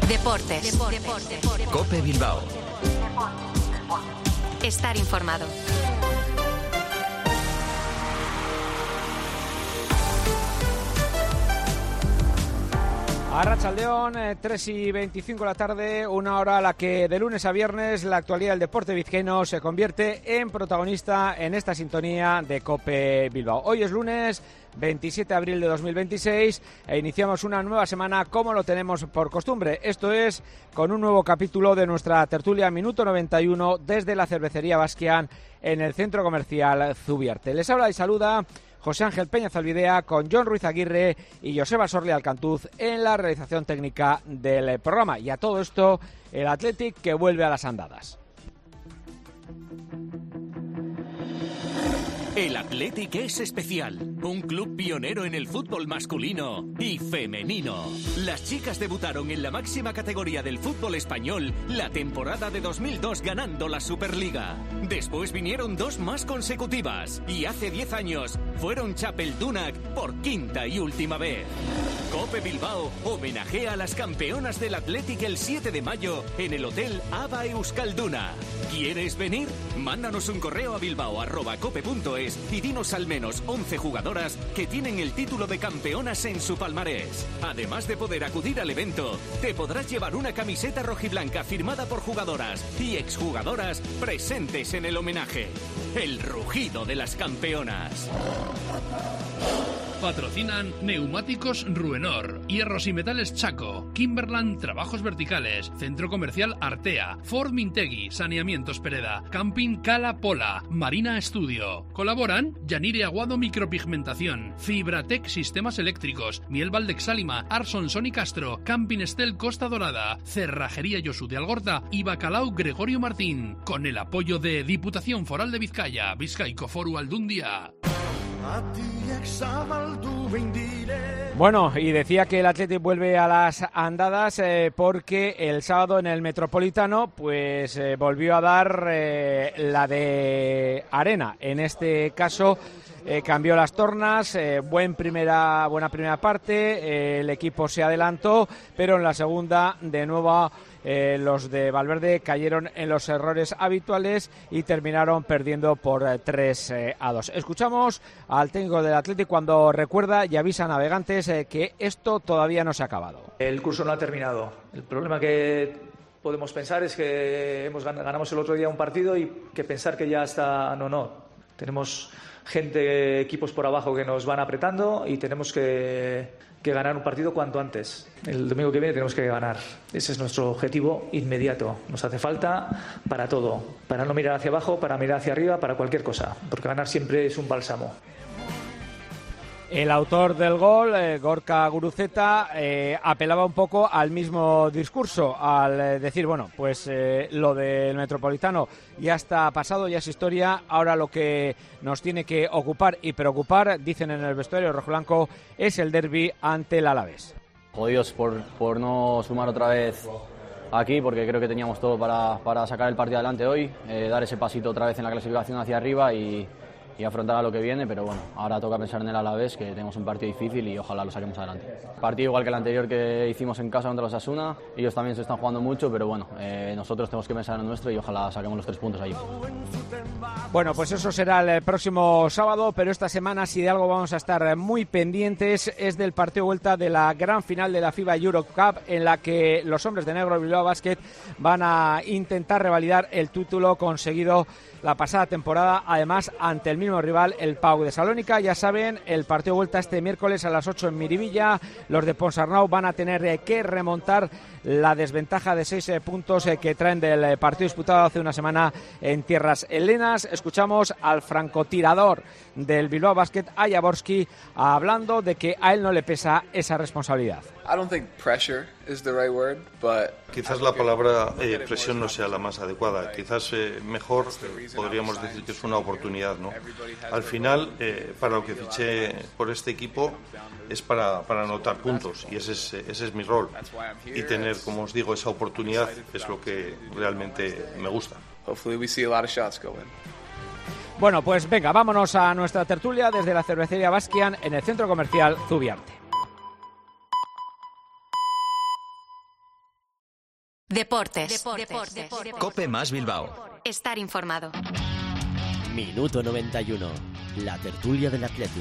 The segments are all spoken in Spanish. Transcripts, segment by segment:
Deportes. COPE Bilbao. Estar informado. Arratsaldeón, 3:25 de la tarde, una hora a la que de lunes a viernes la actualidad del deporte vizcaíno se convierte en protagonista en esta sintonía de COPE Bilbao. Hoy es lunes 27 de abril de 2026 e iniciamos una nueva semana como lo tenemos por costumbre. Esto es con un nuevo capítulo de nuestra tertulia Minuto 91 desde la cervecería Baskian en el centro comercial Zubiarte. Les habla y saluda José Ángel Peña Zalbidea con Jon Ruiz Aguirre y Joseba Sorli Alcantuz en la realización técnica del programa. Y a todo esto, el Athletic que vuelve a las andadas. El Athletic es especial, un club pionero en el fútbol masculino y femenino. Las chicas debutaron en la máxima categoría del fútbol español la temporada de 2002 ganando la Superliga. Después vinieron dos más consecutivas y hace 10 años fueron Txapeldunak por quinta y última vez. COPE Bilbao homenajea a las campeonas del Athletic el 7 de mayo en el Hotel Aba Euskalduna. ¿Quieres venir? Mándanos un correo a bilbao@cope.es y dinos al menos 11 jugadoras que tienen el título de campeonas en su palmarés. Además de poder acudir al evento, te podrás llevar una camiseta rojiblanca firmada por jugadoras y exjugadoras presentes en el homenaje. El rugido de las campeonas. Patrocinan Neumáticos Ruenor, Hierros y Metales Chaco, Kimberland Trabajos Verticales, Centro Comercial Artea, Ford Mintegui, Saneamientos Pereda, Camping Cala Pola, Marina Estudio. Colaboran Yanire Aguado Micropigmentación, Fibratec Sistemas Eléctricos, Miel Valdexálima, Arson Sony Castro, Camping Estel Costa Dorada, Cerrajería Josu de Algorta y Bacalao Gregorio Martín, con el apoyo de Diputación Foral de Vizcaya, Bizkaiko Foru Aldundia. Bueno, y decía que el Athletic vuelve a las andadas porque el sábado en el Metropolitano pues volvió a dar la de arena. En este caso cambió las tornas, buena primera parte, el equipo se adelantó, pero en la segunda de nuevo los de Valverde cayeron en los errores habituales y terminaron perdiendo por 3-2. Escuchamos al técnico del Athletic cuando recuerda y avisa a navegantes que esto todavía no se ha acabado. El curso no ha terminado. El problema que podemos pensar es que ganamos el otro día un partido y que pensar que ya está... No. Tenemos gente, equipos por abajo que nos van apretando y tenemos que ganar un partido cuanto antes. El domingo que viene tenemos que ganar. Ese es nuestro objetivo inmediato. Nos hace falta para todo. Para no mirar hacia abajo, para mirar hacia arriba, para cualquier cosa. Porque ganar siempre es un bálsamo. El autor del gol, Gorka Guruceta, apelaba un poco al mismo discurso, al decir, bueno, pues lo del Metropolitano ya está pasado, ya es historia, ahora lo que nos tiene que ocupar y preocupar, dicen en el vestuario rojiblanco, es el derbi ante el Alavés. Jodidos por no sumar otra vez aquí, porque creo que teníamos todo para sacar el partido adelante hoy, dar ese pasito otra vez en la clasificación hacia arriba y afrontar a lo que viene, pero bueno, ahora toca pensar en el Alavés, que tenemos un partido difícil y ojalá lo saquemos adelante. Partido igual que el anterior que hicimos en casa contra los Osasuna, ellos también se están jugando mucho, pero bueno, nosotros tenemos que pensar en el nuestro y ojalá saquemos los 3 puntos allí. Bueno, pues eso será el próximo sábado, pero esta semana, si de algo vamos a estar muy pendientes, es del partido vuelta de la gran final de la FIBA Europe Cup, en la que los hombres de negro Bilbao Basket van a intentar revalidar el título conseguido la pasada temporada, además ante el mismo rival, el PAOK de Salónica. Ya saben, el partido vuelta este miércoles a las 8 en Miribilla. Los de Ponsarnau van a tener que remontar la desventaja de 6 puntos que traen del partido disputado hace una semana en tierras helenas. Escuchamos al francotirador del Bilbao Basket, a Jaworski, hablando de que a él no le pesa esa responsabilidad. Quizás la palabra presión no sea la más adecuada. Quizás mejor podríamos decir que es una oportunidad, ¿no? Al final, para lo que fiché por este equipo es para anotar puntos y ese es mi rol. Y tener, como os digo, esa oportunidad es lo que realmente me gusta. Bueno, pues venga, vámonos a nuestra tertulia desde la cervecería Baskian en el centro comercial Zubiarte. Deportes. COPE más Bilbao. Estar informado. Minuto 91. La tertulia del Atleti.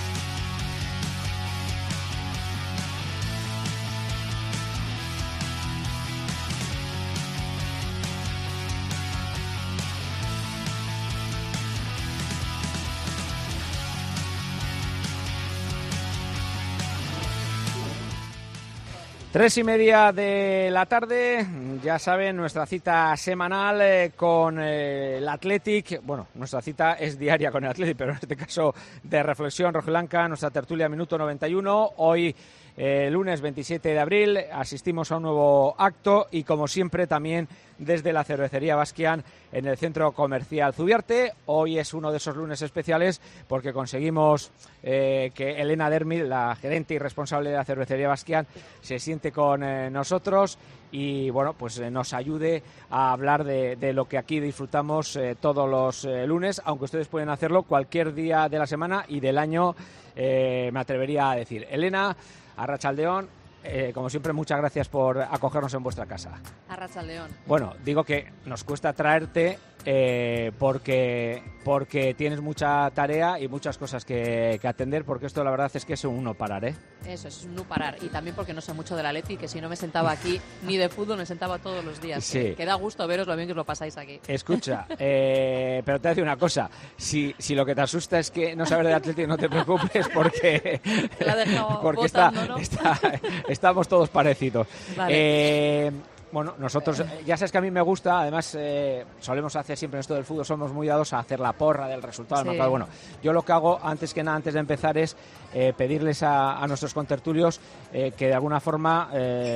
Tres y media de la tarde, ya saben, nuestra cita semanal con el Athletic. Bueno, nuestra cita es diaria con el Athletic, pero en este caso de reflexión rojiblanca, nuestra tertulia Minuto 91. Hoy, lunes 27 de abril, asistimos a un nuevo acto y, como siempre, también desde la cervecería Baskian en el centro comercial Zubiarte. Hoy es uno de esos lunes especiales porque conseguimos que Elena Dermid, la gerente y responsable de la cervecería Baskian, se siente con nosotros y bueno, pues nos ayude a hablar de lo que aquí disfrutamos todos los lunes, aunque ustedes pueden hacerlo cualquier día de la semana y del año, me atrevería a decir. Elena, Arratsaldeon, como siempre, muchas gracias por acogernos en vuestra casa. Arratsaldeon. Bueno, digo que nos cuesta traerte porque tienes mucha tarea y muchas cosas que atender, porque esto la verdad es que es un no parar, ¿eh? Eso, es un no parar. Y también porque no sé mucho del Atleti, que si no me sentaba aquí ni de fútbol, me sentaba todos los días. Sí. Que da gusto veros lo bien que os lo pasáis aquí. Escucha, pero te voy a decir una cosa. Si lo que te asusta es que no saber del Atleti, no te preocupes porque, estamos todos parecidos. Vale. Bueno, nosotros, ya sabes que a mí me gusta, además solemos hacer siempre en esto del fútbol, somos muy dados a hacer la porra del resultado del mercado. Bueno, yo lo que hago antes de empezar es pedirles a nuestros contertulios que de alguna forma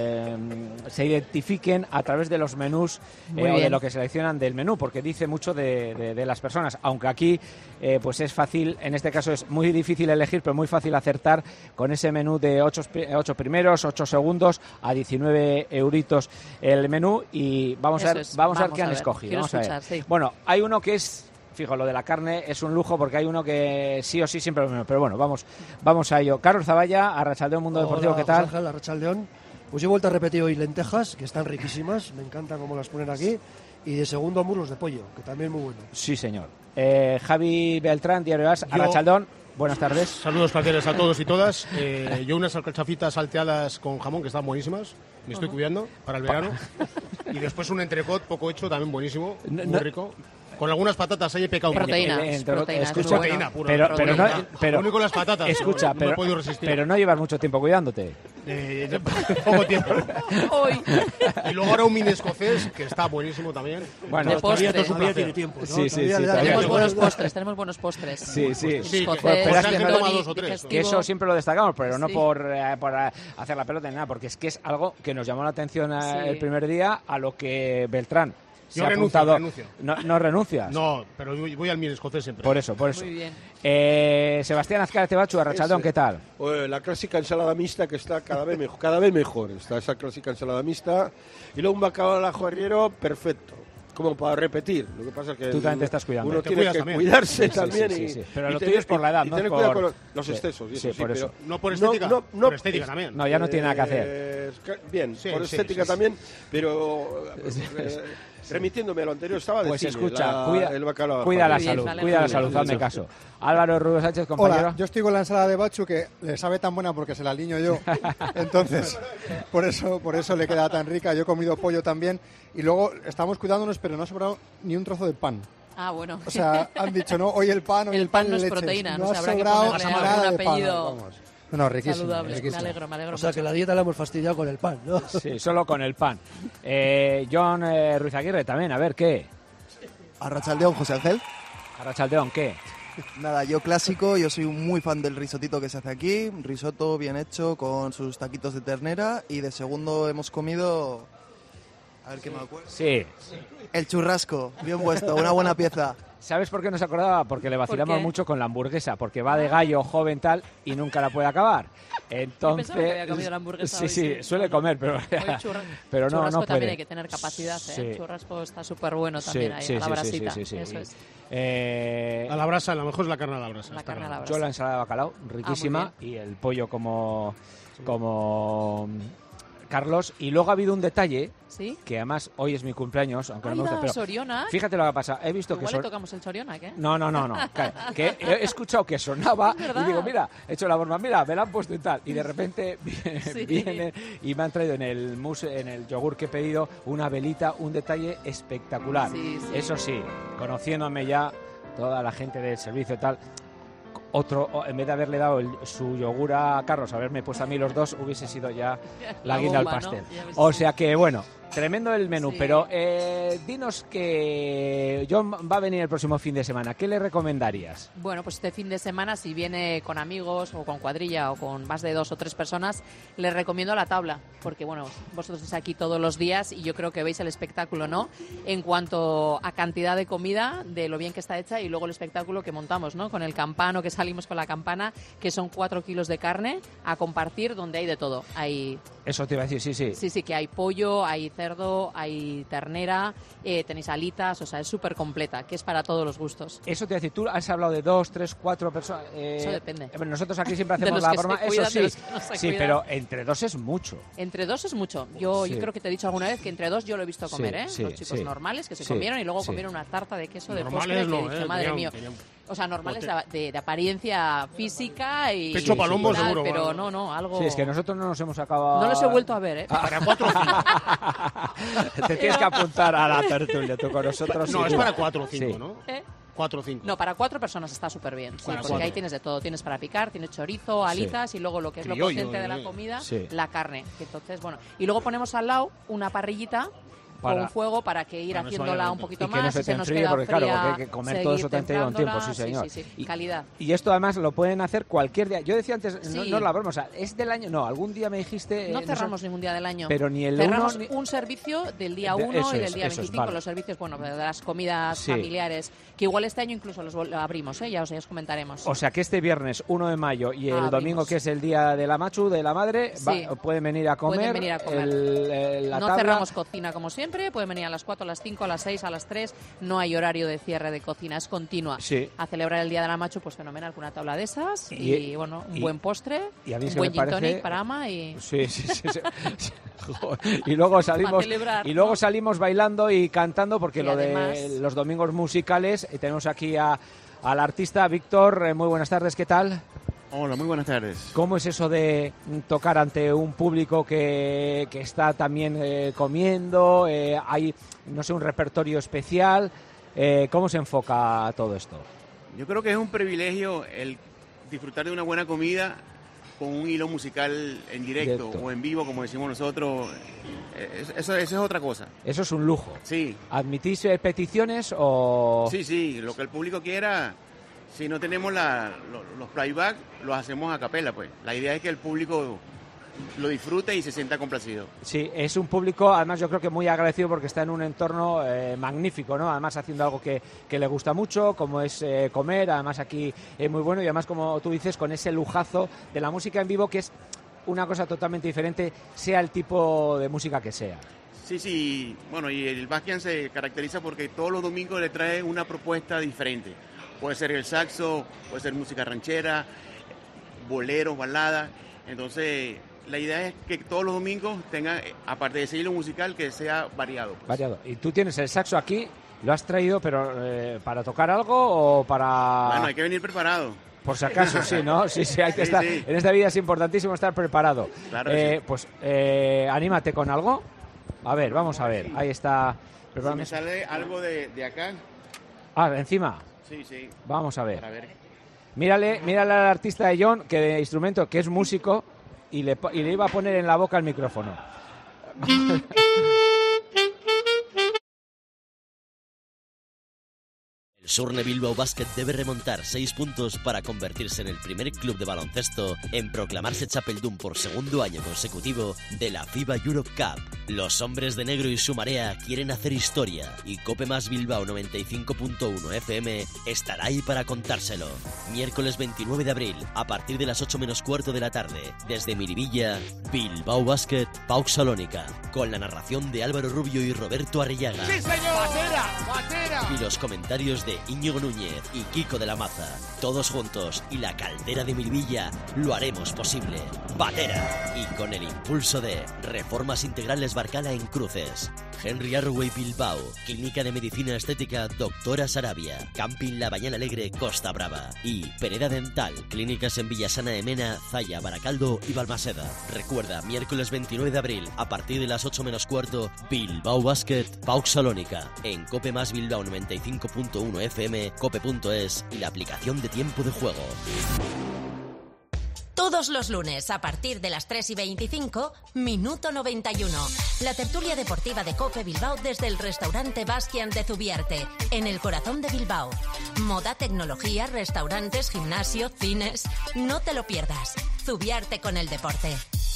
se identifiquen a través de los menús o de lo que seleccionan del menú, porque dice mucho de las personas, aunque aquí pues es fácil, en este caso es muy difícil elegir, pero muy fácil acertar con ese menú de 8 primeros, 8 segundos a 19 euritos el menú, y vamos a ver qué han escogido. Vamos a ver. Sí. Bueno, hay uno que es, fijo, lo de la carne es un lujo porque hay uno que sí o sí siempre lo mismo, pero bueno, vamos a ello. Carlos Zavalla, Arratsaldeon, Mundo Deportivo, ¿qué tal? Ángel, Arratsaldeon. Pues yo he vuelto a repetir hoy lentejas, que están riquísimas, me encantan cómo las ponen aquí, y de segundo muslos de pollo, que también muy bueno. Sí, señor. Javi Beltrán, Diario AS, Arratsaldeon. Buenas tardes. Saludos placeres a todos y todas. Yo unas alcachafitas salteadas con jamón que están buenísimas. Me estoy cuidando para el verano. Y después un entrecot poco hecho, también buenísimo, muy rico. Con algunas patatas ahí he pecado un poquito. Proteína pura. Pero único las patatas. Escucha, no he podido resistir. Pero no llevas mucho tiempo cuidándote. Poco tiempo. Hoy. Y luego ahora un mini escocés que está buenísimo también. Bueno, todavía tiene tiempo, ¿no? Sí. Tenemos buenos postres. Sí. Escocés, que eso siempre lo destacamos, pero no por hacer la pelota ni nada, porque es que es algo que nos llamó la atención el primer día, a lo que Beltrán yo renuncio. No renuncias. No, pero voy al mini escocés siempre. Por eso. Muy bien. Sebastián Azcárate Bachu, Arratsaldeon, ¿qué tal? La clásica ensalada mixta, que está cada vez mejor. Está esa clásica ensalada mixta. Y luego un bacalao al ajo arriero perfecto. Como para repetir. Lo que pasa es que tú también te estás cuidando. Uno tiene que cuidarse también. Sí. Pero lo tuyo es por la edad, ¿no? Tener cuidado con los excesos. Por eso. Pero no por estética. Por estética también. No, ya no tiene nada que hacer. Bien, por estética también. Pero remitiéndome a lo anterior, estaba pues cine, escucha, el bacalao. Cuida la salud, hazme caso. Álvaro Rubio Sánchez, compañero. Hola, yo estoy con la ensalada de Bachu, que le sabe tan buena porque se la aliño yo. Entonces, por eso le queda tan rica. Yo he comido pollo también. Y luego estamos cuidándonos, pero no ha sobrado ni un trozo de pan. Ah, bueno. O sea, han dicho, no, hoy el pan, el pan no es leches. proteína, no ha sobrado nada de apellido. Pan, no, riquísimo. Saludable, riquísimo. me alegro. O sea, que la dieta la hemos fastidiado con el pan, ¿no? Sí, solo con el pan. John Ruiz Aguirre también, a ver, ¿qué? Arratsaldeon, José Ángel. Arratsaldeon, ¿qué? Nada, yo clásico, yo soy muy fan del risotito que se hace aquí, un risotto bien hecho con sus taquitos de ternera, y de segundo hemos comido, a ver qué me acuerdo. Sí. El churrasco, bien puesto, una buena pieza. ¿Sabes por qué nos acordaba? Porque le vacilamos mucho con la hamburguesa, porque va de gallo joven tal y nunca la puede acabar. Entonces, yo pensaba que había comido la hamburguesa sí, suele comer, pero no churrasco puede. También hay que tener capacidad, ¿eh? El churrasco está súper bueno también ahí, a la brasita. Sí. Eso es. A la brasa, a lo mejor es la carne a la brasa. Yo la ensalada de bacalao, riquísima, y el pollo como Carlos, y luego ha habido un detalle, ¿sí? Que además hoy es mi cumpleaños, aunque no me gusta, pero Soriona. Fíjate lo que ha pasado. He visto Igual que le tocamos el Soriona, ¿qué? No. Claro, que he escuchado que sonaba y digo, mira, he hecho la broma, mira, me la han puesto y tal. Y de repente viene y me han traído en el yogur que he pedido una velita, un detalle espectacular. Sí. Eso sí, conociéndome ya toda la gente del servicio y tal, en vez de haberle dado su yogur a Carlos, haberme puesto a mí los dos, hubiese sido ya la guinda al pastel. ¿No? O sea que, bueno, tremendo el menú, pero dinos que John va a venir el próximo fin de semana. ¿Qué le recomendarías? Bueno, pues este fin de semana, si viene con amigos o con cuadrilla o con más de 2 o 3 personas, le recomiendo La Tabla, porque bueno, vosotros estáis aquí todos los días y yo creo que veis el espectáculo, ¿no? En cuanto a cantidad de comida, de lo bien que está hecha y luego el espectáculo que montamos, ¿no? Con el campano, que salimos con la campana, que son 4 kilos de carne a compartir, donde hay de todo. Eso te iba a decir, sí. Sí, que hay pollo, hay cerdo, hay ternera, tenéis alitas, o sea, es súper completa, que es para todos los gustos. Eso te iba a decir, tú has hablado de 2, 3, 4 personas. Eso depende. Nosotros aquí siempre hacemos la broma, eso sí, pero entre 2 es mucho. Entre 2 es mucho. Yo creo que te he dicho alguna vez que entre 2 yo lo he visto comer, ¿eh? Los chicos normales que se comieron y luego comieron una tarta de queso de postre que he dicho, madre mía. O sea, normales de apariencia física y... Pecho palombo seguro. Pero no, algo... Sí, es que nosotros no nos hemos acabado... No los he vuelto a ver, ¿eh? Para 4 o 5. Te tienes que apuntar a la tertulia, tú con nosotros. No, es para 4 o 5, ¿no? 4 o 5. No, para 4 personas está súper bien. Sí, porque ahí tienes de todo. Tienes para picar, tienes chorizo, alitas y luego lo que es lo potente de la comida, la carne. Entonces, bueno. Y luego ponemos al lado una parrillita con un fuego para que ir haciéndola un poquito más. Que no se enfríe, porque claro, porque hay que comer todo eso te lleva un tiempo, sí señor. Sí. Calidad. Y esto además lo pueden hacer cualquier día. Yo decía antes, no es la broma, o sea, es del año, no, algún día me dijiste... No cerramos ningún día del año. Pero ni el cerramos 1... un servicio del día 1 y del día 25, los servicios, bueno, de las comidas familiares, que igual este año incluso los abrimos, ya os comentaremos. O sea, que este viernes 1 de mayo y el domingo, que es el día de la Machu, de la madre, pueden venir a comer. La no tabla. Cerramos cocina como siempre, pueden venir a las 4, a las 5, a las 6, a las 3. No hay horario de cierre de cocina, es continua. A celebrar el día de la Machu, pues fenomenal, con una tabla de esas y bueno, un buen postre, un buen gin tonic para ama y... Sí. Y luego salimos bailando y cantando, porque lo además, de los domingos musicales, tenemos aquí al artista Víctor. Muy buenas tardes, ¿qué tal? Hola, muy buenas tardes. ¿Cómo es eso de tocar ante un público que está también comiendo? Hay, no sé, un repertorio especial. ¿Cómo se enfoca todo esto? Yo creo que es un privilegio el disfrutar de una buena comida con un hilo musical en directo o en vivo, como decimos nosotros. Eso es otra cosa. Eso es un lujo. Sí. ¿Admitís peticiones o...? Sí, lo que el público quiera. Si no tenemos los playback, los hacemos a capela, pues. La idea es que el público lo disfrute y se sienta complacido. Sí, es un público, además yo creo que muy agradecido porque está en un entorno magnífico, ¿no? Además haciendo algo que le gusta mucho, como es comer, además aquí es muy bueno y además, como tú dices, con ese lujazo de la música en vivo, que es una cosa totalmente diferente, sea el tipo de música que sea. Sí, bueno, y el Bastian se caracteriza porque todos los domingos le trae una propuesta diferente. Puede ser el saxo, puede ser música ranchera, boleros, baladas. Entonces, la idea es que todos los domingos tengan, aparte de ese hilo musical, que sea variado. Pues. Variado. Y tú tienes el saxo aquí, lo has traído, pero ¿para tocar algo o para...? Bueno, hay que venir preparado. Por si acaso, sí, ¿no? Sí, hay que estar... En esta vida es importantísimo estar preparado. Claro Pues anímate con algo. A ver, vamos a ver. Ahí está. Si me sale algo de acá. Encima. Sí. Vamos a ver. Mírale al artista de John, que de instrumento, que es músico, y le iba a poner en la boca el micrófono. El Surne Bilbao Basket debe remontar 6 puntos para convertirse en el primer club de baloncesto en proclamarse chapeldún por segundo año consecutivo de la FIBA Europe Cup. Los hombres de negro y su marea quieren hacer historia y Cope Más Bilbao 95.1 FM estará ahí para contárselo. Miércoles 29 de abril, a partir de las 8 menos cuarto de la tarde, desde Miribilla, Bilbao Basket, PAOK Salónica, con la narración de Álvaro Rubio y Roberto Arrillaga. ¡Sí, señor! ¡Batera! ¡Batera! Y los comentarios de Íñigo Núñez y Kiko de la Maza. Todos juntos y la caldera de Miribilla lo haremos posible. Batera. Y con el impulso de Reformas Integrales Barcala en Cruces, Henry Arroway Bilbao, Clínica de Medicina Estética Doctora Sarabia, Camping La Bañal Alegre Costa Brava y Pereda Dental, clínicas en Villasana de Mena, Zaya, Baracaldo y Balmaseda. Recuerda, miércoles 29 de abril, a partir de las 8 menos cuarto, Bilbao Basket, PAOK Salónica, en Cope Más Bilbao 95.1 FM, cope.es y la aplicación de tiempo de juego. Todos los lunes, a partir de las 3:25, Minuto 91. La tertulia deportiva de COPE Bilbao desde el restaurante Bastian de Zubiarte, en el corazón de Bilbao. Moda, tecnología, restaurantes, gimnasio, cines... No te lo pierdas. Zubiarte con el deporte.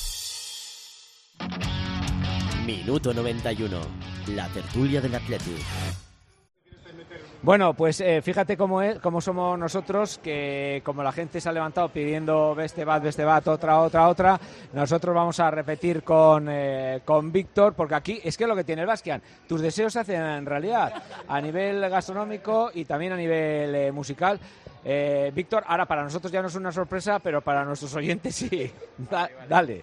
Minuto 91. La tertulia del Athletic. Bueno, pues fíjate cómo somos nosotros, que como la gente se ha levantado pidiendo Beste Bat, otra, nosotros vamos a repetir con Víctor, porque aquí es que es lo que tiene el Baskian, tus deseos se hacen en realidad, a nivel gastronómico y también a nivel musical. Víctor, ahora para nosotros ya no es una sorpresa, pero para nuestros oyentes sí. Dale.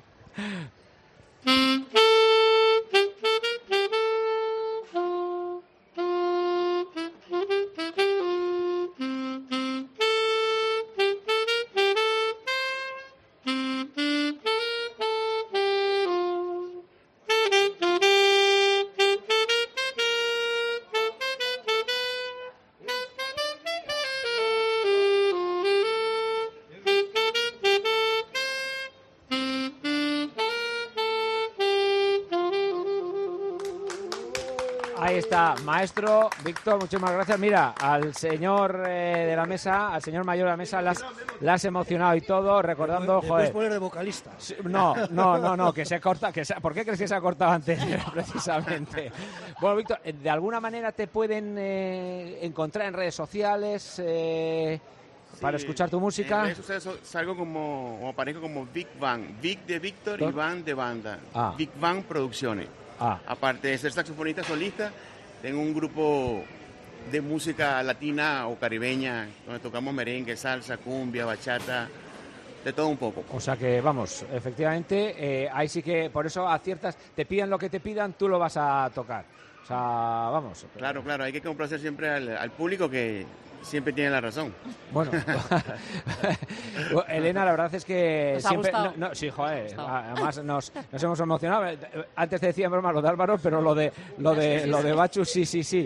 Ahí está, maestro Víctor, muchísimas gracias. Mira, al señor de la mesa, al señor mayor de la mesa, la has emocionado y todo, recordando, ¿Me joder. puedes poner de vocalista? No, que se corta, ¿por qué crees que se ha cortado antes, precisamente? Bueno, Víctor, ¿de alguna manera te pueden encontrar en redes sociales para escuchar tu música? En redes sociales salgo como aparezco como Big Bang, Big de Víctor y Van de banda, Big Bang Producciones. Aparte de ser saxofonista solista, tengo un grupo de música latina o caribeña, donde tocamos merengue, salsa, cumbia, bachata, de todo un poco. O sea que, vamos, efectivamente, ahí sí que, por eso aciertas, te pidan lo que te pidan, tú lo vas a tocar. O sea, vamos. Claro, hay que complacer siempre al público que siempre tiene la razón. Bueno, Elena, la verdad es que ¿Nos ha siempre... gustado? Sí, joder, además nos hemos emocionado. Antes te decía en broma lo de Álvaro, pero lo de Bachu, sí. Sí.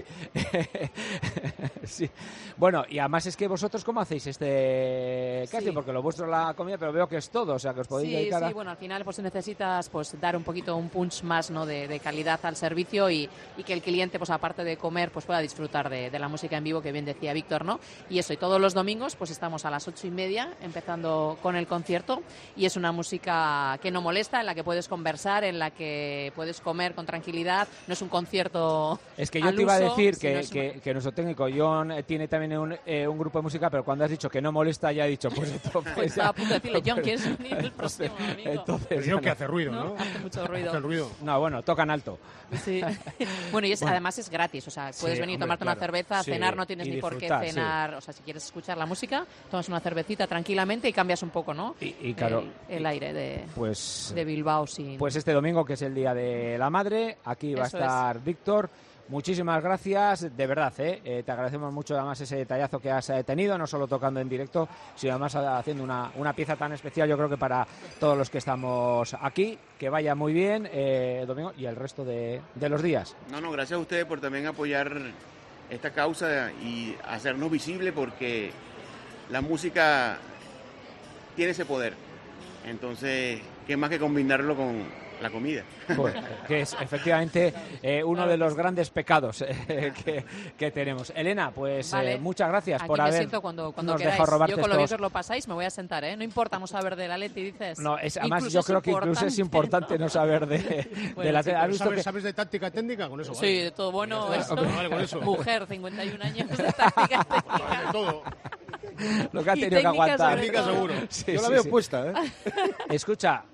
Bueno, y además es que vosotros, ¿cómo hacéis este casting? Porque lo vuestro es la comida, pero veo que es todo, o sea, que os podéis dedicar a... Sí, bueno, al final pues necesitas pues dar un poquito un punch más, ¿no?, de calidad al servicio y que el cliente, pues aparte de comer, pues pueda disfrutar de la música en vivo, que bien decía Víctor, ¿no? Y eso, y todos los domingos pues estamos a las 8:30 empezando con el concierto, y es una música que no molesta, en la que puedes conversar, en la que puedes comer con tranquilidad, no es un concierto. Es que yo te iba a decir que nuestro técnico John tiene también un grupo de música, pero cuando has dicho que no molesta, ya he dicho, pues esto... Pues estaba a punto de decirle, John, ¿quieres venir el próximo domingo? Entonces, pero yo que hace ruido, ¿no? Hace mucho ruido. Hace ruido. No, bueno, tocan alto. Sí. Bueno, y además es gratis, o sea, puedes venir a tomarte una cerveza, cenar, no tienes ni por qué cenar, o sea, si quieres escuchar la música, tomas una cervecita tranquilamente y cambias un poco, ¿no? Y claro, el aire de Bilbao, sí. Pues este domingo, que es el Día de la Madre, aquí va a estar Víctor. Muchísimas gracias, de verdad, te agradecemos mucho además ese detallazo que has tenido, no solo tocando en directo, sino además haciendo una pieza tan especial, yo creo que para todos los que estamos aquí. Que vaya muy bien el domingo y el resto de los días. No, gracias a ustedes por también apoyar esta causa y hacernos visible, porque la música tiene ese poder. Entonces, ¿qué más que combinarlo con la comida? Pues, que es efectivamente uno de los grandes pecados que tenemos. Elena, pues vale. Muchas gracias aquí por me haber siento cuando nos queráis. dejado robarte yo con lo bien estos... que os lo pasáis me voy a sentar, no importa no saber de la Leti, dices. No, además yo creo que incluso es importante no saber de la... ¿Sabes de táctica técnica? Con eso vale. Sí, de todo. Bueno, eso. Vale, con eso. Mujer, 51 años de táctica técnica. De todo. Lo que ha tenido que aguantar. Técnica seguro. Sí, yo la veo puesta, Escucha,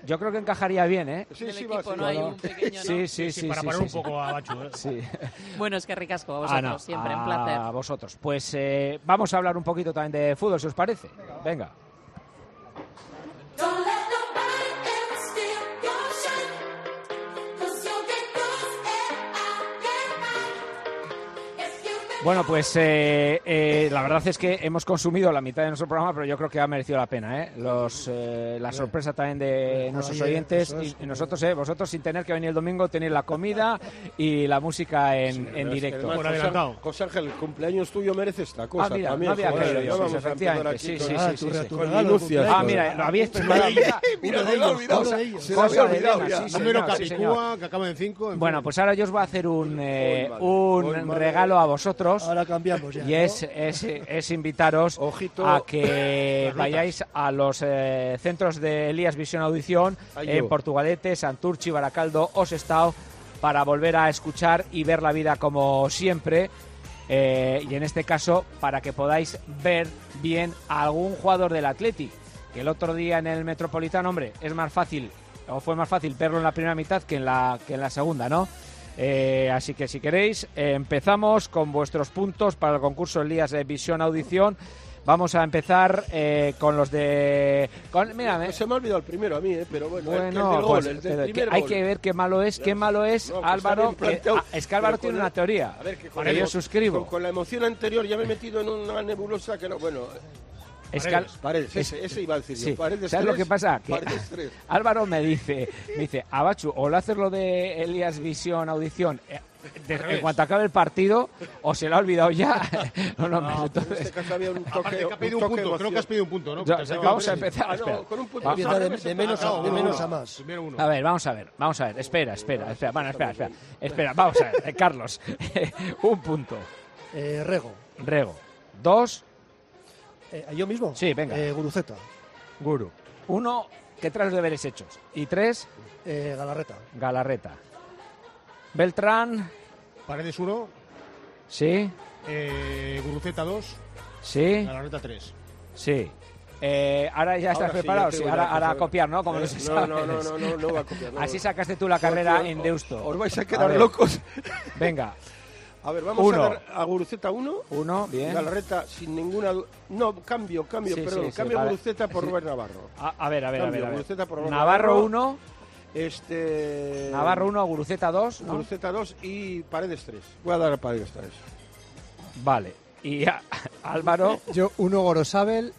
Yo creo que encajaría bien, ¿eh? Sí, sí, equipo, va, ¿no? Hay un pequeño, ¿no? Sí, para parar un poco a Bachu, ¿eh? Sí. Bueno, es que ricasco a vosotros, siempre, un placer. A vosotros. Pues vamos a hablar un poquito también de fútbol, si os parece. Venga. Bueno, pues la verdad es que hemos consumido la mitad de nuestro programa, pero yo creo que ha merecido la pena, ¿eh? La sorpresa también de nuestros oyentes y nosotros, vosotros sin tener que venir el domingo, tenéis la comida y la música en directo. Por adelantado. José Ángel, el cumpleaños tuyo merece esta cosa. Mira, también, no había joder, caído yo, efectivamente. sí. Con minucias. Mira, lo habíais olvidado. Se lo había olvidado ya. Número Capicúa, que acaba en 5. Bueno, pues ahora yo os voy a hacer un regalo a vosotros. Ahora cambiamos ya. Y es invitaros a que vayáis a los centros de Elías Visión Audición en Portugalete, Santurchi, Baracaldo o Sestao para volver a escuchar y ver la vida como siempre. Y en este caso, para que podáis ver bien a algún jugador del Athletic, que el otro día en el Metropolitano, hombre, fue más fácil verlo en la primera mitad que en la segunda, ¿no? Así que si queréis, empezamos con vuestros puntos para el concurso Elías Visión Audición. Vamos a empezar con los de... Mira, se me ha olvidado el primero a mí, pero bueno, el del gol, hay que ver qué malo es, Álvaro. Es que Álvaro tiene una teoría. A ver, que yo suscribo. Con la emoción anterior ya me he metido en una nebulosa que no... Bueno... Paredes, ese iba a decir yo. Sí. Paredes ¿Sabes 3, lo que pasa? Que Paredes 3. Álvaro me dice, Abachu, o lo haces lo de Elías Visión Audición en cuanto acabe el partido, o se lo ha olvidado ya. Entonces, en este caso había un toque, creo que has pedido un punto, ¿no? Vamos a empezar. Con un punto. Empieza de menos a más. A ver, vamos a ver. Espera. Bueno, espera. Vamos a ver, Carlos. Un punto. Rego. 2. ¿Yo mismo? Sí, venga. Guruceta. Guru. 1, que trae los deberes hechos. Y 3. Galarreta. Beltrán. Paredes 1. Sí. Guruceta 2. Sí. Galarreta 3. Sí. Ahora ya estás preparado. Sí, ahora a copiar, ¿no? Como no va a copiar. Así sacaste tú la carrera en Deusto. Os vais a quedar locos. Venga. A ver, vamos a dar a Guruceta 1. Bien. Galarreta sin ninguna... No, cambio, perdón. Cambio Guruceta por Rubén Navarro. A ver. Guruceta por Rubén Navarro 1. Navarro 1, Guruceta 2, ¿no? Guruceta 2 y Paredes 3. Voy a dar a Paredes 3. Vale. Y Álvaro. Yo 1 Gorosabel,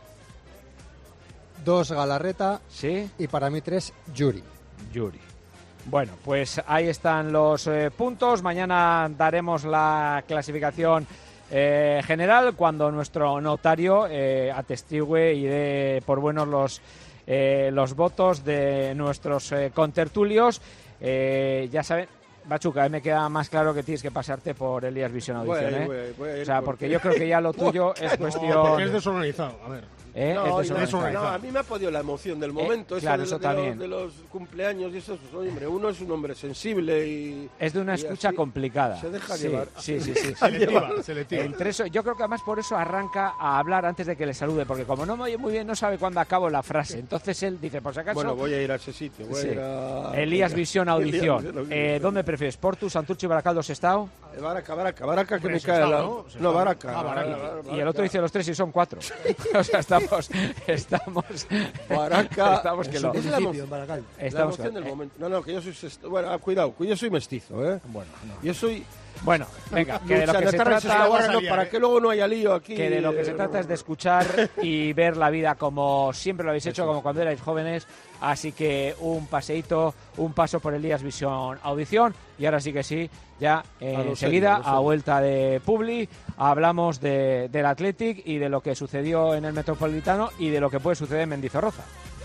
2 Galarreta. Sí. Y para mí 3 Yuri. Bueno, pues ahí están los puntos. Mañana daremos la clasificación general cuando nuestro notario atestigue y dé por buenos los votos de nuestros contertulios. Ya saben, Bachuca, a mí me queda más claro que tienes que pasarte por Elías Visión Audición, Voy, o sea, porque yo creo que ya lo tuyo es cuestión... No, porque es desorganizado, a ver. No, a mí me ha podido la emoción del momento, claro, eso de los cumpleaños y eso, pues, hombre, uno es un hombre sensible y... Es de una escucha complicada. Se deja llevar. Sí. Selectiva. Entre eso, yo creo que además por eso arranca a hablar antes de que le salude, porque como no me oye muy bien, no sabe cuándo acabo la frase. Entonces él dice, por si acaso... Bueno, voy a ir a ese sitio. Elías Visión Audición. ¿Dónde prefieres? ¿Portu, Santurchi, Baracaldo, Sestao? Baraca, que me cae al lado. No, Baraca. Y el otro dice los 3 y son 4. O sea, estamos Baraca. Estamos que lo... Es la emoción del momento. No, que yo soy... Bueno, cuidado, que yo soy mestizo, ¿eh? Bueno, no. Yo soy... Bueno, venga, que de lo que se trata... para que luego no haya lío aquí. Que de lo que se trata es de escuchar y ver la vida como siempre lo habéis hecho, como cuando erais jóvenes. Así que un paso por Elías Visión Audición. Y ahora sí que sí, ya enseguida, a vuelta de Publi, hablamos del Athletic y de lo que sucedió en el Metropolitano y de lo que puede suceder en Mendizorroza.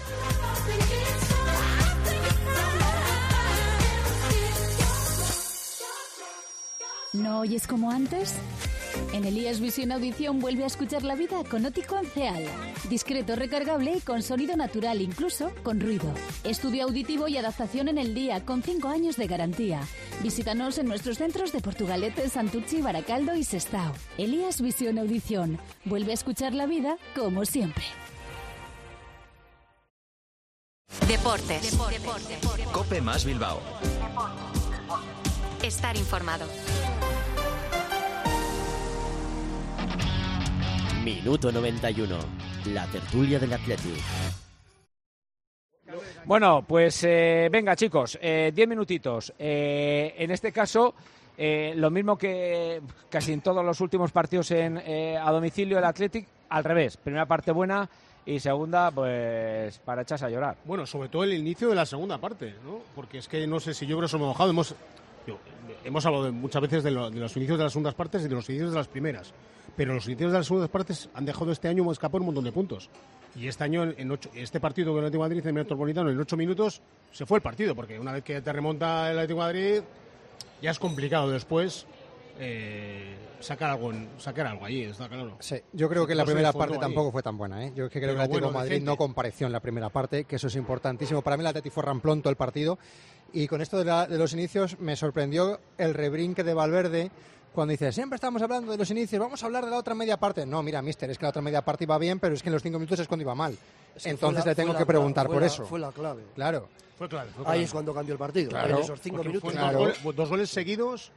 ¿No oyes como antes? En Elías Visión Audición vuelve a escuchar la vida con óptico Enceal. Discreto, recargable y con sonido natural, incluso con ruido. Estudio auditivo y adaptación en el día, con 5 años de garantía. Visítanos en nuestros centros de Portugalete, Santurchi, Baracaldo y Sestao. Elías Visión Audición. Vuelve a escuchar la vida como siempre. Deportes. Cope más Bilbao. Estar informado. Minuto 91. La tertulia del Athletic. Bueno, pues venga chicos, 10 minutitos. En este caso, lo mismo que casi en todos los últimos partidos a domicilio el Athletic, al revés. Primera parte buena y segunda, pues para echarse a llorar. Bueno, sobre todo el inicio de la segunda parte, ¿no? Porque es que no sé si yo creo que hemos mojado. Hemos hablado muchas veces de los inicios de las segundas partes y de los inicios de las primeras. Pero los inicios de las segundas partes han dejado este año escapar un montón de puntos. Y este año, este partido con el Atlético de Madrid en el Metropolitano, en 8 minutos, se fue el partido. Porque una vez que te remonta el Atlético de Madrid, ya es complicado después sacar algo allí, está claro. Sí, yo creo que la primera parte tampoco fue tan buena, ¿eh? Yo creo que el Atlético de Madrid no compareció en la primera parte, que eso es importantísimo. Para mí el Atlético fue ramplón todo el partido. Y con esto de los inicios me sorprendió el rebrinque de Valverde cuando dice, siempre estamos hablando de los inicios, vamos a hablar de la otra media parte. No, mira, mister, es que la otra media parte iba bien, pero es que en los 5 minutos es cuando iba mal. Entonces le tengo que preguntar por eso. Fue la clave. Claro. Fue clave. Ahí es cuando cambió el partido, claro. en esos 5 minutos. Dos goles seguidos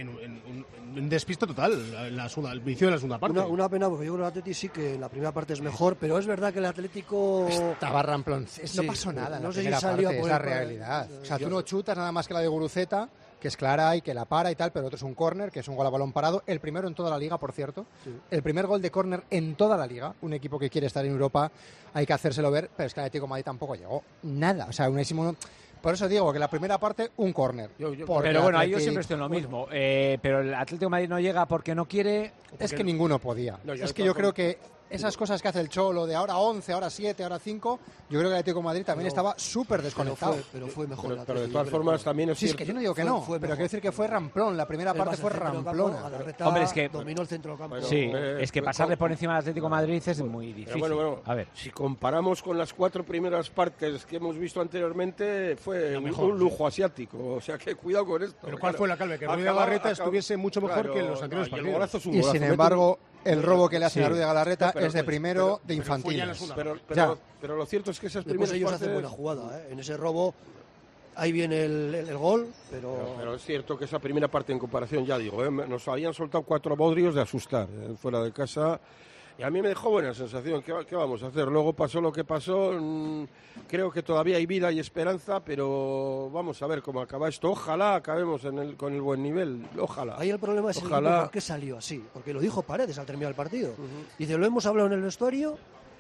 en despiste total, el inicio de la segunda parte. Una pena, porque yo creo que el Atlético sí que la primera parte es mejor, pero es verdad que el Atlético estaba ramplón. No pasó nada en la primera parte, es la realidad. O sea, tú no chutas nada más que la de Guruceta, que es clara y que la para y tal, pero otro es un córner, que es un gol a balón parado. El primero en toda la liga, por cierto. Sí. El primer gol de córner en toda la liga. Un equipo que quiere estar en Europa, hay que hacérselo ver, pero es que el Atlético de Madrid tampoco llegó nada. O sea, por eso digo que la primera parte, un córner. Pero bueno, ahí yo siempre estoy en lo mismo. Pero el Atlético de Madrid no llega porque no quiere. Es que ninguno podía. Es que yo creo que esas cosas que hace el Cholo de ahora 11, ahora 7, ahora 5, yo creo que el Atlético de Madrid también estaba súper desconectado. Pero fue mejor. Pero de todas formas también es cierto. Sí, es que yo no digo que no, pero quiero decir que fue ramplón. La primera parte fue ramplona. Hombre, es que dominó el centro del campo. Sí, es que pasarle por encima del Atlético de Madrid es muy difícil. Bueno, a ver, si comparamos con las 4 primeras partes que hemos visto anteriormente, fue un lujo asiático. O sea que cuidado con esto. Pero ¿cuál fue la clave? Que Ruiz de Galarreta estuviese mucho mejor que en los anteriores partidos. Y sin embargo, el robo que le hacen a Ruiz de Galarreta es de primero de infantiles. Pero lo cierto es que esas primeras primeras ellos hacen buena jugada, ¿eh? En ese robo ahí viene el gol, pero es cierto que esa primera parte en comparación, ya digo, nos habían soltado 4 bodrios de asustar fuera de casa. Y a mí me dejó buena sensación. ¿Qué vamos a hacer? Luego pasó lo que pasó. Creo que todavía hay vida y esperanza, pero vamos a ver cómo acaba esto. Ojalá acabemos con el buen nivel. Ojalá. Ahí el problema es por qué salió así. Porque lo dijo Paredes al terminar el partido. Dice, lo hemos hablado en el vestuario,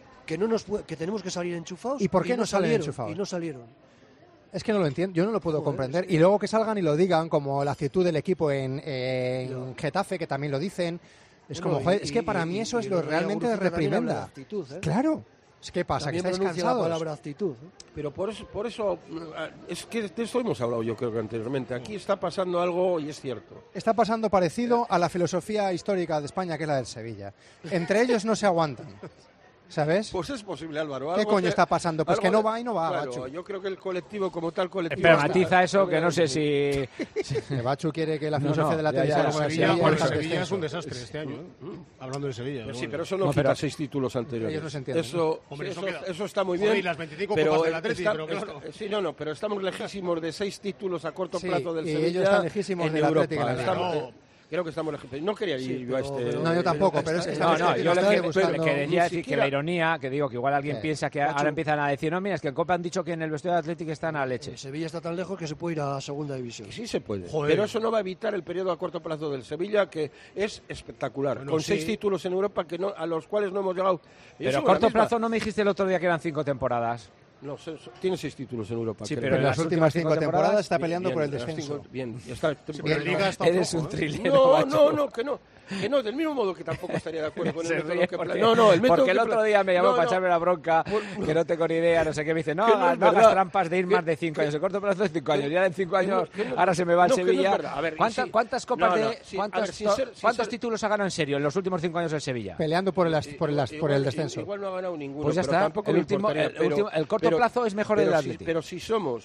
que tenemos que salir enchufados. ¿Y por qué no salen enchufados? Y no salieron. Es que no lo entiendo, yo no lo puedo comprender. Y luego que salgan y lo digan, como la actitud del equipo en Getafe, que también lo dicen. Es como, joder, es que para mí eso es lo realmente de reprimenda. Actitud, ¿eh? Claro. Es que pasa, también que estáis cansados. La palabra actitud, ¿eh? Pero por eso es que de esto hemos hablado yo creo que anteriormente. Aquí está pasando algo y es cierto. Está pasando parecido a la filosofía histórica de España, que es la del Sevilla. Entre ellos no se aguantan. ¿Sabes? Pues es posible, Álvaro. ¿Qué coño está pasando? Pues que no va y no va, claro, Bachu. Yo creo que el colectivo como tal colectivo... Pero matiza eso, que no sé si... Bachu quiere que la filosofía de la televisión... Sevilla es un desastre este año, hablando de Sevilla. Pero sí, pero eso no quita 6 títulos anteriores. Ellos no se entienden. Eso está muy bien. Y las 25 copas del Atlético, pero claro. Sí, pero estamos lejísimos de 6 títulos a corto plazo del Sevilla. Y ellos están lejísimos del Atlético. Creo que estamos lejísimos. No quería ir yo a este... No, yo tampoco, pero es que yo le quería decir que la ironía, que digo que igual alguien piensa que ahora empiezan a decir, no, mira, es que en Copa han dicho que en el vestuario de Atlético están a leche. Sevilla está tan lejos que se puede ir a segunda división. Sí se puede, pero eso no va a evitar el periodo a corto plazo del Sevilla, que es espectacular, con 6 títulos en Europa a los cuales no hemos llegado. Pero a corto plazo no me dijiste el otro día que eran 5 temporadas. No, tiene 6 títulos en Europa. Sí, pero en las últimas 5 temporadas está peleando por el descenso. Eres un trilero. No, que no, del mismo modo que tampoco estaría de acuerdo con el método que plantea. Porque el otro día me llamó para echarme la bronca, que no tengo ni idea, no sé qué, me dice, no hagas trampas de ir más de 5 años, el corto plazo es 5 años, ya en 5 años, ahora se me va el Sevilla. ¿Cuántas copas cuántos títulos ha ganado en serio en los últimos 5 años el Sevilla? Peleando por el descenso. Igual no ha ganado ninguno. Pues ya está, el corto plazo es mejor del Atlético. Pero si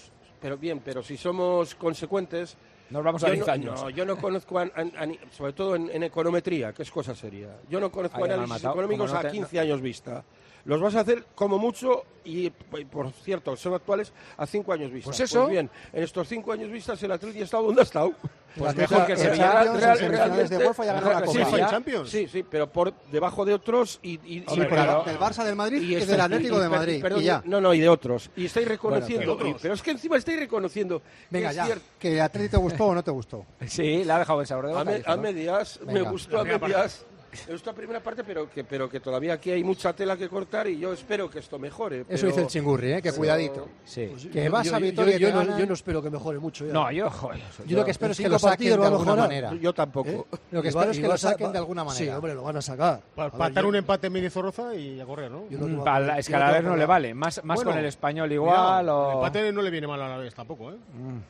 somos consecuentes, nos vamos a 10 años. No, yo no conozco, sobre todo en econometría, que es cosa seria. Yo no conozco análisis económicos a 15 años vista. los vas a hacer como mucho, y por cierto, son actuales a 5 años vista. Pues eso. Pues bien, en estos 5 años vistas el Atleti ha estado donde ha estado. Pues mejor que el Sevilla. Realmente de UEFA ya ganó la Copa. Sí, Champions. Sí, pero por debajo de otros y Hombre, claro, del Barça, del Madrid y del Atlético de Madrid. Perdón, y ya. No, y de otros. Y estáis reconociendo. Bueno, pero es que encima estáis reconociendo. Venga, ya. ¿Que el Atlético te gustó o no te gustó? Sí, le ha dejado el sabor de boca. A medias, me gustó a medias. Me gustó la primera parte, pero que todavía aquí hay mucha tela que cortar y yo espero que esto mejore. Eso dice el Chingurri, que cuidadito. Sí. Pues que vas a Vitoria. Yo no espero que mejore mucho. Ya. No, yo lo que espero es que lo saquen de alguna manera. Yo tampoco. Lo que espero es que lo saquen de alguna manera. Sí, hombre, lo van a sacar. Para un empate en Mendizorroza y a correr, ¿no? Para Escalaver no le vale. Más con el Español igual. El empate no le viene mal a la vez tampoco, ¿eh?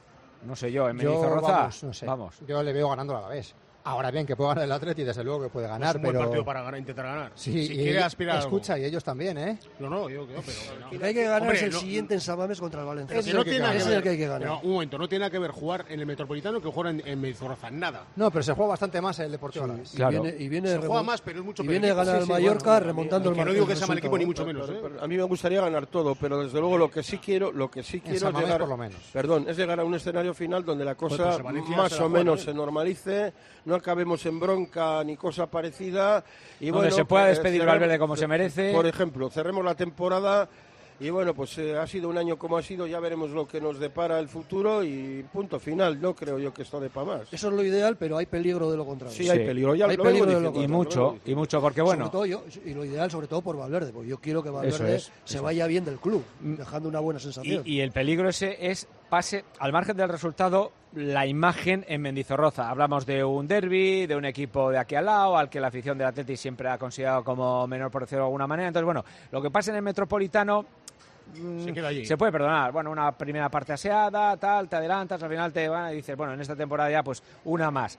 No sé yo, en Mendizorroza. No sé. Vamos. Yo le veo ganando a la vez. Ahora bien, que puede ganar el Atleti, desde luego que puede ganar, es un buen partido para intentar ganar. Sí, si quiere aspirar escucha, algo. y ellos también, ¿eh? No, yo creo, pero... El que hay que ganar es el siguiente en Samames contra el Valencia. Ese es el que hay que ganar. Pero, un momento, no tiene nada que ver jugar en el Metropolitano que jugar en Mendizorroza, nada. No, pero se juega bastante más el Deportivo Alavés. Claro. Se juega más, pero es mucho peor. Y viene a ganar el Mallorca remontando el Mallorca. No digo que sea mal equipo, ni mucho menos. A mí me gustaría ganar todo, pero desde luego lo que sí quiero es llegar, por lo menos. Perdón, es llegar a un escenario final donde la cosa más o menos se normalice, no acabemos en bronca ni cosa parecida y donde bueno, se pueda despedir Valverde como se merece. Por ejemplo, cerremos la temporada y bueno, pues ha sido un año como ha sido, ya veremos lo que nos depara el futuro y punto final. No creo yo que esto dé para más. Eso es lo ideal, pero hay peligro de lo contrario. Sí, hay peligro. Ya hay lo peligro vengo de lo diciendo. Y mucho, porque bueno. Sobre todo y lo ideal sobre todo por Valverde, porque yo quiero que Valverde se vaya bien del club, dejando una buena sensación. Y el peligro ese es pase, al margen del resultado, la imagen en Mendizorroza. Hablamos de un derbi, de un equipo de aquí al lado, al que la afición del Atleti siempre ha considerado como menor por decirlo de alguna manera. Entonces, bueno, lo que pasa en el Metropolitano se puede perdonar. Bueno, una primera parte aseada, tal, te adelantas, al final te van y dices, bueno, en esta temporada ya pues una más.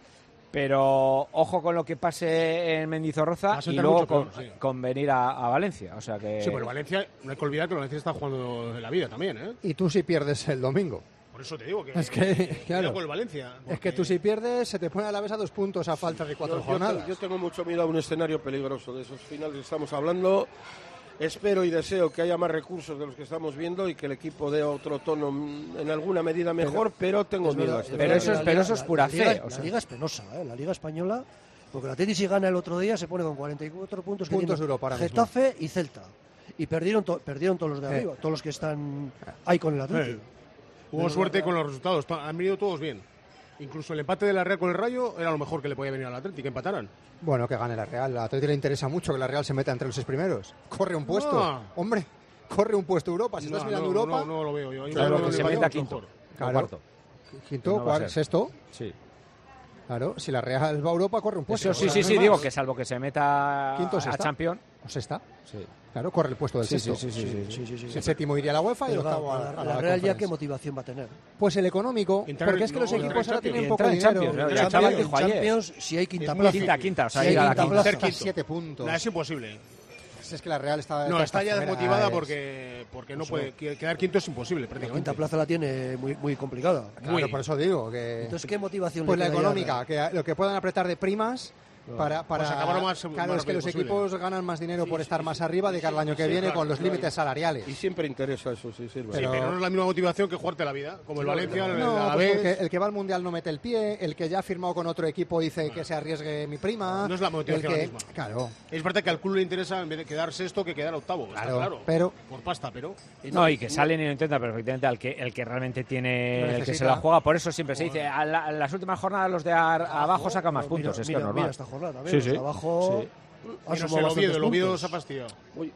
Pero ojo con lo que pase en Mendizorroza y luego con venir a Valencia. O sea que... Sí, pero Valencia, no hay que olvidar que Valencia está jugando en la vida también, ¿eh? Y tú si pierdes el domingo. Por eso te digo que es que claro, con el Valencia, es que tú si pierdes se te pone a la vez a 2 puntos a falta de 4 jornadas. Yo tengo mucho miedo a un escenario peligroso de esos finales que estamos hablando. Espero y deseo que haya más recursos de los que estamos viendo y que el equipo dé otro tono en alguna medida mejor, pero tengo miedo a este. Pero eso es pura fe. La Liga es penosa, la Liga Española, porque el Atleti si gana el otro día se pone con 44 puntos que tiene de Europa ahora Getafe mismo. Y Celta. Y perdieron todos los de arriba, todos los que están ahí con el Atleti. Hubo suerte con los resultados, han venido todos bien. Incluso el empate de la Real con el Rayo era lo mejor que le podía venir al Atleti, que empataran. Bueno, que gane la Real. A Atleti le interesa mucho que la Real se meta entre los 6 primeros. Corre un puesto. Hombre, corre un puesto Europa. Si estás mirando Europa... No lo veo yo. Claro, que se meta quinto. Claro. Cuarto. Quinto, sexto. Sí. Claro, si la Real va a Europa, corre un puesto. Eso sí, digo que salvo que se meta quinto, a Champions. ¿O sexta? Sí. Claro, corre el puesto del sexto. Sí. El séptimo iría a la UEFA y el octavo a la Real. ¿Ya qué motivación va a tener? Pues el económico, porque es que los equipos ahora tienen poco dinero. En Champions, si hay quinta plaza. Quinta, o sea, si hay quinta plaza. 7 puntos. Es imposible. Es que la Real está... No, está ya desmotivada porque no puede... Quedar quinto es imposible, prácticamente. La quinta plaza la tiene muy complicada. Claro, por eso digo que... Entonces, ¿qué motivación pues le la económica, que lo que puedan apretar de primas... Para acabar más claro, es que los equipos ganan más dinero por estar más arriba de cara al año que viene con los límites salariales. Y siempre interesa eso, sí sirve. Pero no es la misma motivación que jugarte la vida, como el Valencia, el que va al Mundial no mete el pie, el que ya ha firmado con otro equipo dice que se arriesgue mi prima. No es la motivación misma. Claro. Es verdad que al club le interesa en vez de quedar sexto que quedar octavo. Claro, pero por pasta, pero... No, y que salen y lo intentan perfectamente el que realmente tiene, el que se la juega. Por eso siempre se dice, en las últimas jornadas los de abajo sacan más puntos. Es que es normal. Mira esta jornada también. Sí. Abajo el Oviedo se ha fastidiado.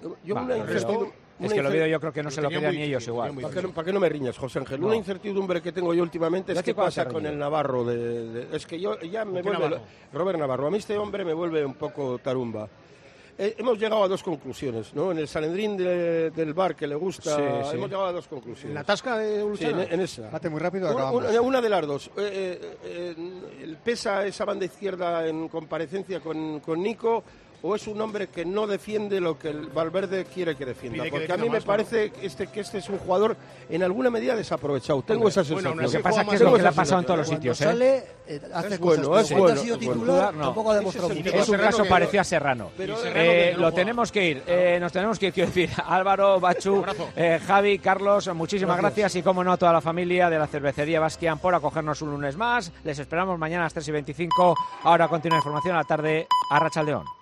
Es que el Oviedo yo creo que no se lo quedan ni ellos igual. ¿Para qué no me riñas, José Ángel? Una incertidumbre que tengo yo últimamente es qué pasa con el Navarro. Es que yo ya me vuelve... Robert Navarro. A mí este hombre me vuelve un poco tarumba. Hemos llegado a 2 conclusiones, ¿no? En el Sanedrín del bar que le gusta, hemos llegado a 2 conclusiones. ¿En la tasca de Ulchana? Sí, en esa. Bate muy rápido, una de las 2. Pesa esa banda izquierda en comparecencia con Nico o es un hombre que no defiende lo que el Valverde quiere que defienda? Pide que Porque a mí defienda me más, parece que este es un jugador en alguna medida desaprovechado. Tengo esa sensación. Lo que pasa es que es lo que le ha pasado en todos los sitios. Sale, hace cosas. Cuando ha sido titular, tampoco ha demostrado mucho. En su caso parecía Serrano. Lo tenemos que ir. Nos tenemos que ir, quiero decir. Álvaro, Bachu, Javi, Carlos, muchísimas gracias. Y como no, a toda la familia de la cervecería Baskian por acogernos un lunes más. Les esperamos mañana a las 3:25. Ahora continúa información a la tarde. Arratsaldeon.